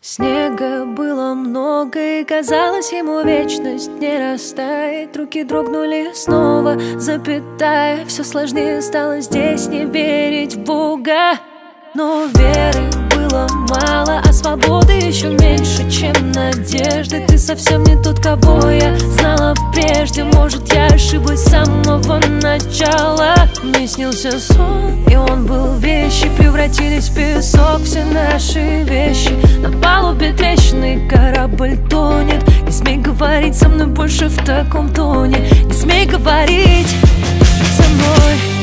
Снега было много, и казалось ему вечность не растает. Руки дрогнули снова, запятая. Все сложнее стало здесь не верить в Бога. Но веры было мало, а свободы еще меньше, чем надежды. Ты совсем не тот, кого я знала прежде. Может, я ошиблась с самого начала. Мне снился сон, и он был вещи превратились в песок. Все наши вещи на палубе трещины, корабль тонет. Не смей говорить со мной больше в таком тоне. Не смей говорить со мной.